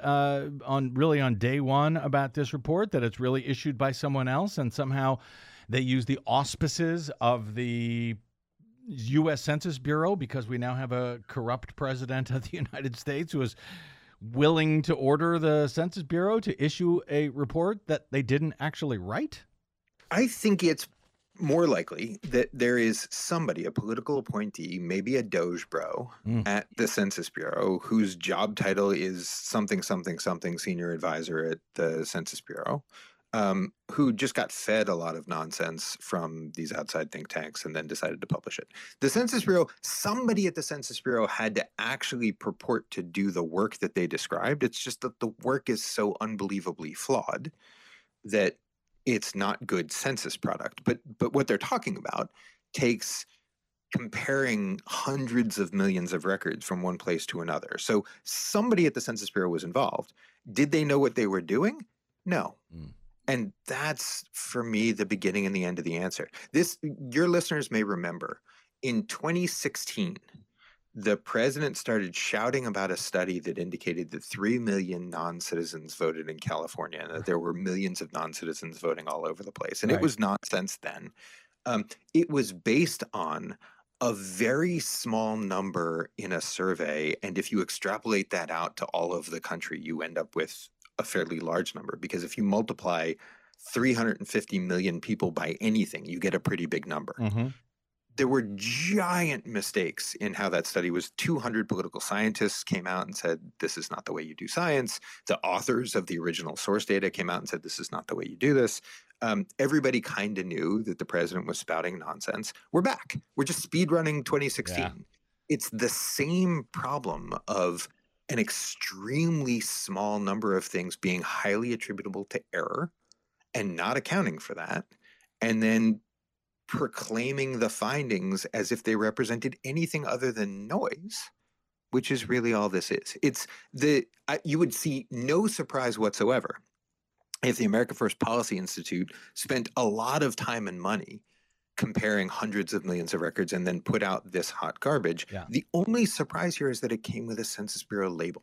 on day one about this report, that it's really issued by someone else and somehow they use the auspices of the U.S. Census Bureau because we now have a corrupt president of the United States who is willing to order the Census Bureau to issue a report that they didn't actually write? I think it's more likely that there is somebody, a political appointee, maybe a Doge bro at the Census Bureau, whose job title is something, senior advisor at the Census Bureau, who just got fed a lot of nonsense from these outside think tanks and then decided to publish it. The Census Bureau, somebody at the Census Bureau had to actually purport to do the work that they described. It's just that the work is so unbelievably flawed that it's not good census product. But what they're talking about takes comparing hundreds of millions of records from one place to another. So somebody at the Census Bureau was involved. Did they know what they were doing? No. And that's, for me, the beginning and the end of the answer. Your listeners may remember, in 2016, the president started shouting about a study that indicated that 3 million non-citizens voted in California, and that there were millions of non-citizens voting all over the place. And It was nonsense then. It was based on a very small number in a survey. And if you extrapolate that out to all of the country, you end up with a fairly large number, because if you multiply 350 million people by anything, you get a pretty big number. There were giant mistakes in how that study was. 200 political scientists came out and said, this is not the way you do science. The authors of the original source data came out and said, this is not the way you do this. Everybody kind of knew that the president was spouting nonsense. We're back. We're just speed running 2016. Yeah. It's the same problem of an extremely small number of things being highly attributable to error and not accounting for that, and then proclaiming the findings as if they represented anything other than noise, which is really all this is. You would see no surprise whatsoever if the America First Policy Institute spent a lot of time and money comparing hundreds of millions of records and then put out this hot garbage, the only surprise here is that it came with a Census Bureau label.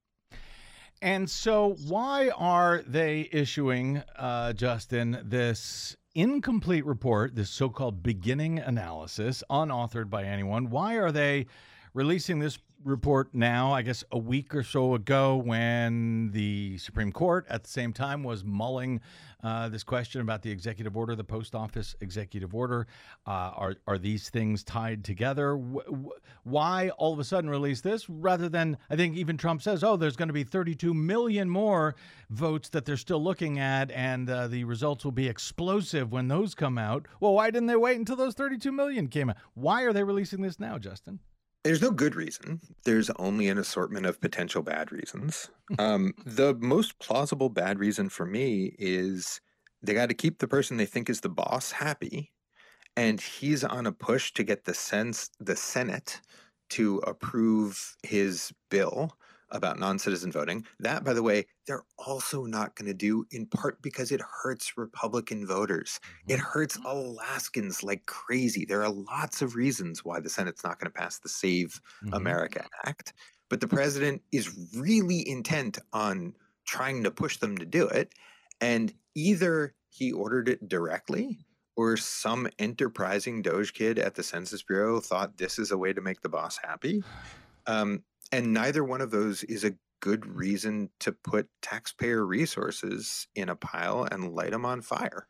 And so why are they issuing, Justin, this incomplete report, this so-called beginning analysis, unauthored by anyone? Why are they releasing this report now, I guess a week or so ago, when the Supreme Court at the same time was mulling this question about the executive order, the post office executive order? Are these things tied together? Why all of a sudden release this rather than, I think even Trump says, oh, there's going to be 32 million more votes that they're still looking at, and the results will be explosive when those come out. Well, why didn't they wait until those 32 million came out? Why are they releasing this now, Justin? There's no good reason. There's only an assortment of potential bad reasons. The most plausible bad reason for me is they got to keep the person they think is the boss happy, and he's on a push to get the Senate to approve his bill about non-citizen voting. That, by the way, they're also not going to do, in part because it hurts Republican voters. It hurts Alaskans like crazy. There are lots of reasons why the Senate's not going to pass the Save America Act. But the president is really intent on trying to push them to do it. And either he ordered it directly, or some enterprising Doge kid at the Census Bureau thought this is a way to make the boss happy. And neither one of those is a good reason to put taxpayer resources in a pile and light them on fire.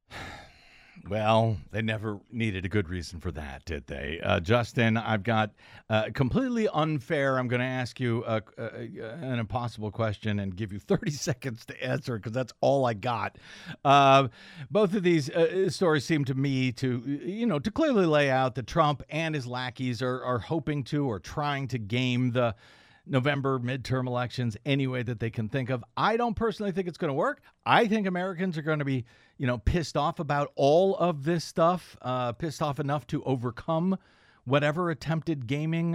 Well, they never needed a good reason for that, did they? Justin, I've got completely unfair. I'm going to ask you an impossible question and give you 30 seconds to answer because that's all I got. Both of these stories seem to me to clearly lay out that Trump and his lackeys are hoping to or trying to game the November midterm elections any way that they can think of. I don't personally think it's going to work. I think Americans are going to be, pissed off about all of this stuff, pissed off enough to overcome whatever attempted gaming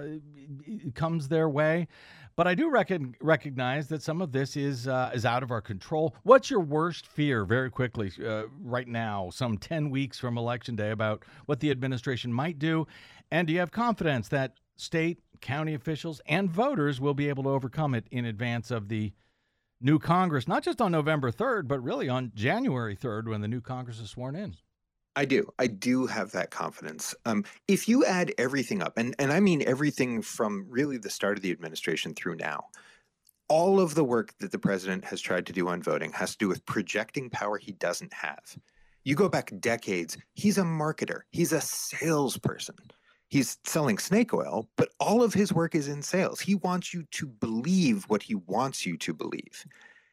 comes their way. But I do recognize that some of this is out of our control. What's your worst fear, very quickly, right now, some 10 weeks from Election Day, about what the administration might do? And do you have confidence that state, county officials, and voters will be able to overcome it in advance of the new Congress, not just on November 3rd, but really on January 3rd when the new Congress is sworn in? I do have that confidence. If you add everything up, and I mean everything from really the start of the administration through now, all of the work that the president has tried to do on voting has to do with projecting power he doesn't have. You go back decades, he's a marketer, he's a salesperson. He's selling snake oil, but all of his work is in sales. He wants you to believe what he wants you to believe.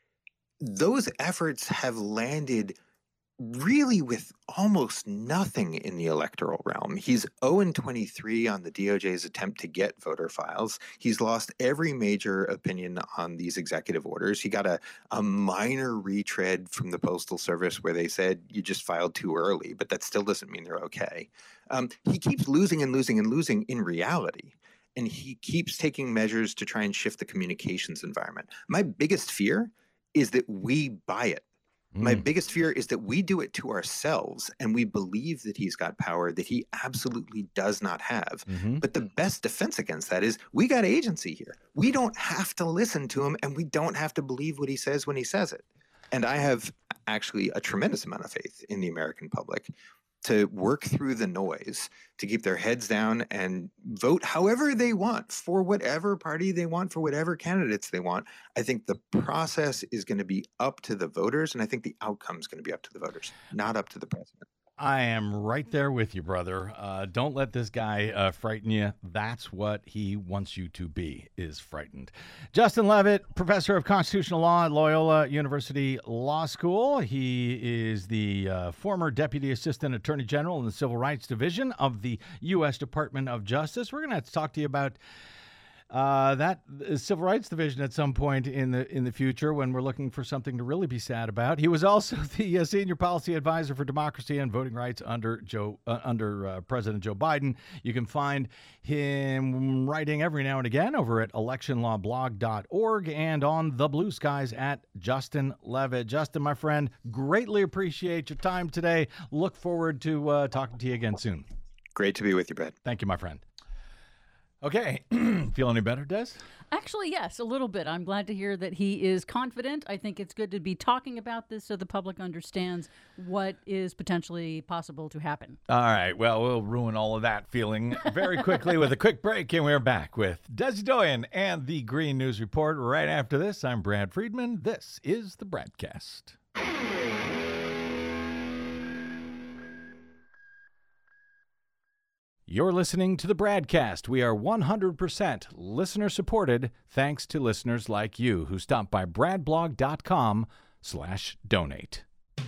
Those efforts have landed really with almost nothing in the electoral realm. He's 0-23 on the DOJ's attempt to get voter files. He's lost every major opinion on these executive orders. He got a minor retread from the Postal Service where they said you just filed too early, but that still doesn't mean they're okay. He keeps losing and losing and losing in reality. And he keeps taking measures to try and shift the communications environment. My biggest fear is that we buy it. My biggest fear is that we do it to ourselves and we believe that he's got power that he absolutely does not have. But the best defense against that is we got agency here. We don't have to listen to him and we don't have to believe what he says when he says it. And I have actually a tremendous amount of faith in the American public to work through the noise, to keep their heads down and vote however they want, for whatever party they want, for whatever candidates they want. I think the process is going to be up to the voters, and I think the outcome is going to be up to the voters, not up to the president. I am right there with you, brother. Don't let this guy frighten you. That's what he wants you to be, is frightened. Justin Levitt, professor of constitutional law at Loyola University Law School. He is the former Deputy Assistant Attorney General in the Civil Rights Division of the U.S. Department of Justice. We're going to have to talk to you about that Civil Rights Division at some point in the future when we're looking for something to really be sad about. He was also the senior policy advisor for democracy and voting rights under President Joe Biden. You can find him writing every now and again over at electionlawblog.org and on the Blue Skies at Justin Levitt. Justin, my friend, greatly appreciate your time today. Look forward to talking to you again soon. Great to be with you, Brad. Thank you, my friend. Okay. Feel any better, Des? Actually, yes, a little bit. I'm glad to hear that he is confident. I think it's good to be talking about this so the public understands what is potentially possible to happen. All right. Well, we'll ruin all of that feeling very quickly with a quick break, and we're back with Desi Doyen and the Green News Report. Right after this, I'm Brad Friedman. This is the Bradcast. You're listening to the Bradcast. We are 100% listener-supported thanks to listeners like you who stop by bradblog.com/donate.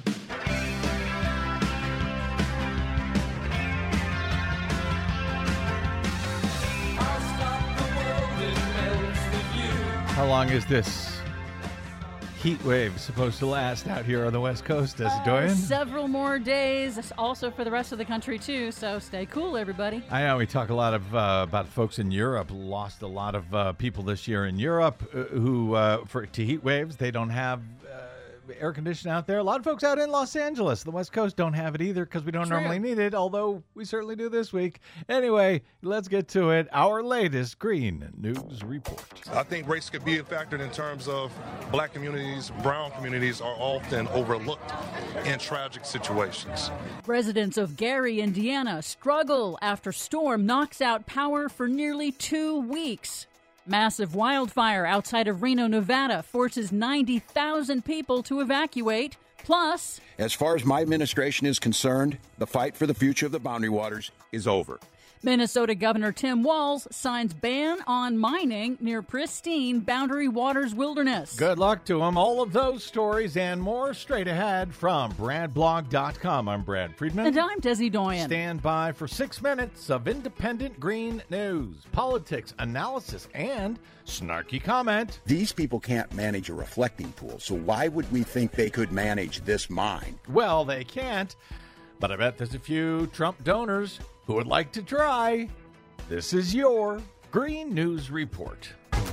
How long is this heat wave supposed to last out here on the West Coast, Desi Doyen? Several more days, also for the rest of the country, too, so stay cool, everybody. I know we talk a lot of about folks in Europe. Lost a lot of people this year in Europe who, to heat waves, they don't have air conditioning out there. A lot of folks out in Los Angeles, the West Coast, don't have it either because we don't normally need it, although we certainly do this week. Anyway, let's get to it. Our latest Green News Report. I think race could be a factor in terms of black communities, brown communities are often overlooked in tragic situations. Residents of Gary, Indiana, struggle after storm knocks out power for nearly 2 weeks. Massive wildfire outside of Reno, Nevada forces 90,000 people to evacuate. Plus, as far as my administration is concerned, the fight for the future of the Boundary Waters is over. Minnesota Governor Tim Walz signs ban on mining near pristine Boundary Waters wilderness. Good luck to him. All of those stories and more straight ahead from BradBlog.com. I'm Brad Friedman. And I'm Desi Doyen. Stand by for 6 minutes of independent green news, politics, analysis, and snarky comment. These people can't manage a reflecting pool, so why would we think they could manage this mine? Well, they can't, but I bet there's a few Trump donors who would like to try. This is your Green News Report.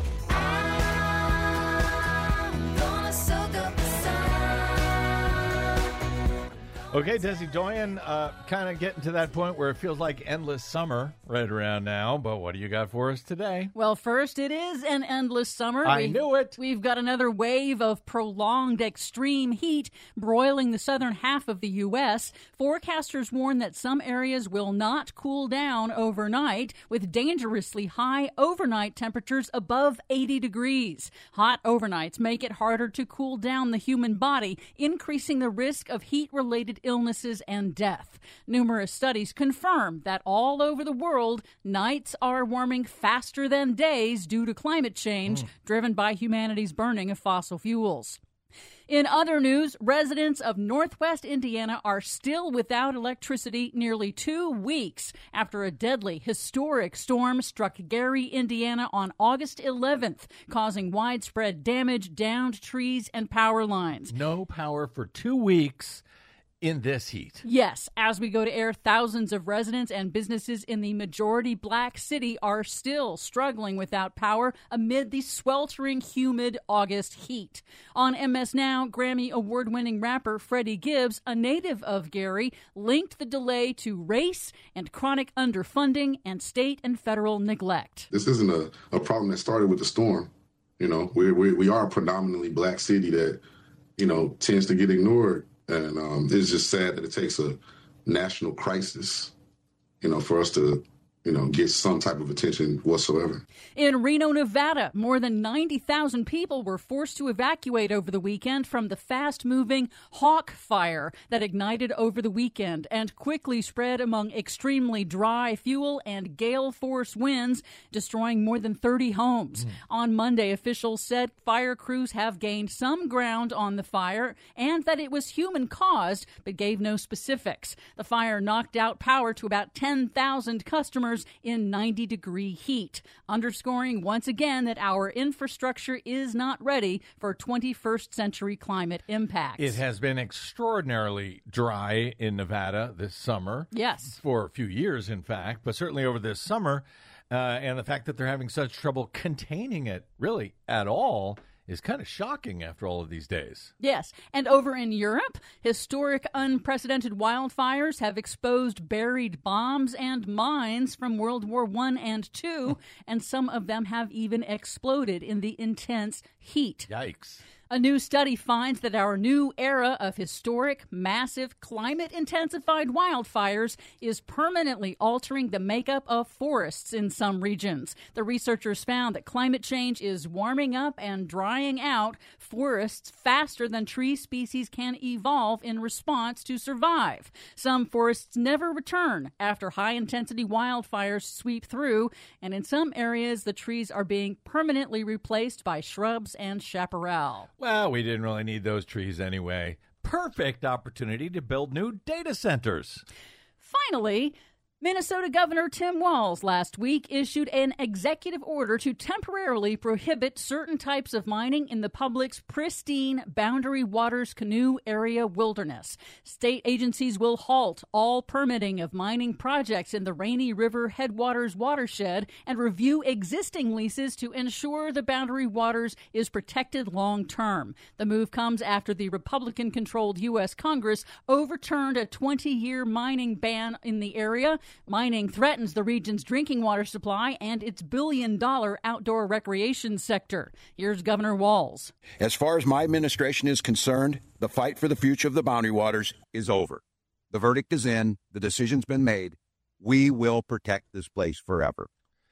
Okay, Desi Doyen, kind of getting to that point where it feels like endless summer right around now, but what do you got for us today? Well, first, it is an endless summer. I knew it. We've got another wave of prolonged extreme heat broiling the southern half of the U.S. Forecasters warn that some areas will not cool down overnight, with dangerously high overnight temperatures above 80 degrees. Hot overnights make it harder to cool down the human body, increasing the risk of heat-related illnesses and death. Numerous studies confirm that all over the world, nights are warming faster than days due to climate change driven by humanity's burning of fossil fuels. In other news, residents of Northwest Indiana are still without electricity nearly 2 weeks after a deadly, historic storm struck Gary, Indiana on August 11th, causing widespread damage, downed trees, and power lines. No power for 2 weeks in this heat. Yes, as we go to air, thousands of residents and businesses in the majority black city are still struggling without power amid the sweltering, humid August heat. On MS Now, Grammy award-winning rapper Freddie Gibbs, a native of Gary, linked the delay to race and chronic underfunding and state and federal neglect. This isn't a problem that started with the storm. You know, we are a predominantly black city that, you know, tends to get ignored. And it's just sad that it takes a national crisis, you know, for us to, you know, get some type of attention whatsoever. In Reno, Nevada, more than 90,000 people were forced to evacuate over the weekend from the fast-moving Hawk Fire that ignited over the weekend and quickly spread among extremely dry fuel and gale force winds, destroying more than 30 homes. On Monday, officials said fire crews have gained some ground on the fire and that it was human-caused, but gave no specifics. The fire knocked out power to about 10,000 customers summers in 90-degree heat, underscoring once again that our infrastructure is not ready for 21st century climate impacts. It has been extraordinarily dry in Nevada this summer. Yes. For a few years, in fact, but certainly over this summer. And the fact that they're having such trouble containing it really at all is kind of shocking after all of these days. Yes. And over in Europe, historic unprecedented wildfires have exposed buried bombs and mines from World War I and II, and some of them have even exploded in the intense heat. Yikes. A new study finds that our new era of historic, massive, climate-intensified wildfires is permanently altering the makeup of forests in some regions. The researchers found that climate change is warming up and drying out forests faster than tree species can evolve in response to survive. Some forests never return after high-intensity wildfires sweep through, and in some areas, the trees are being permanently replaced by shrubs and chaparral. Well, we didn't really need those trees anyway. Perfect opportunity to build new data centers. Finally, Minnesota Governor Tim Walz last week issued an executive order to temporarily prohibit certain types of mining in the public's pristine Boundary Waters Canoe Area wilderness. State agencies will halt all permitting of mining projects in the Rainy River Headwaters watershed and review existing leases to ensure the Boundary Waters is protected long term. The move comes after the Republican-controlled U.S. Congress overturned a 20-year mining ban in the area. Mining threatens the region's drinking water supply and its billion-dollar outdoor recreation sector. Here's Governor Walz. As far as my administration is concerned, the fight for the future of the Boundary Waters is over. The verdict is in. The decision's been made. We will protect this place forever.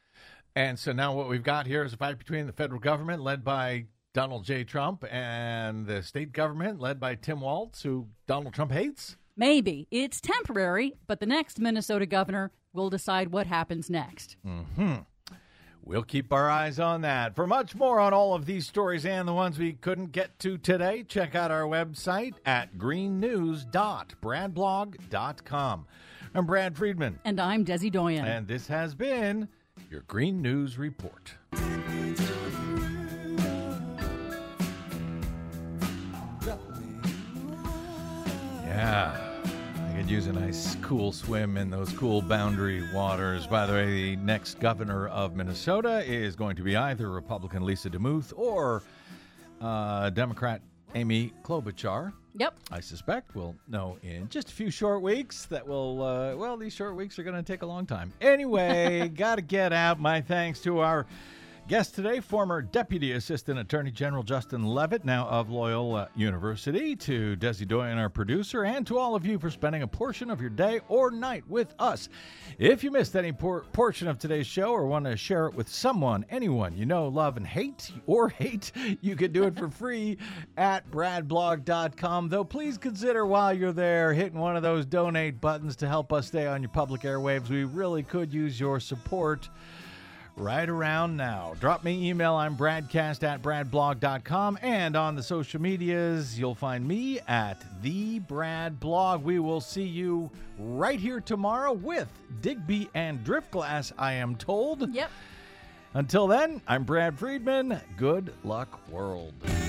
And so now what we've got here is a fight between the federal government, led by Donald J. Trump, and the state government, led by Tim Walz, who Donald Trump hates. Maybe. It's temporary, but the next Minnesota governor will decide what happens next. We'll keep our eyes on that. For much more on all of these stories and the ones we couldn't get to today, check out our website at greennews.bradblog.com. I'm Brad Friedman. And I'm Desi Doyen. And this has been your Green News Report. Yeah. I could use a nice cool swim in those cool Boundary Waters. By the way, the next governor of Minnesota is going to be either Republican Lisa DeMuth or Democrat Amy Klobuchar. Yep. I suspect we'll know in just a few short weeks that we'll, these short weeks are going to take a long time. Anyway, got to get out. My thanks to our guest today, former Deputy Assistant Attorney General Justin Levitt, now of Loyola University, to Desi Doyen, our producer, and to all of you for spending a portion of your day or night with us. If you missed any portion of today's show or want to share it with someone, anyone you know, love, and hate, you can do it for free at bradblog.com. Though please consider while you're there hitting one of those donate buttons to help us stay on your public airwaves. We really could use your support right around now. Drop me email. I'm bradcast@bradblog.com. And on the social medias, you'll find me at @TheBradBlog. We will see you right here tomorrow with Digby and Driftglass, I am told. Yep. Until then, I'm Brad Friedman. Good luck, world.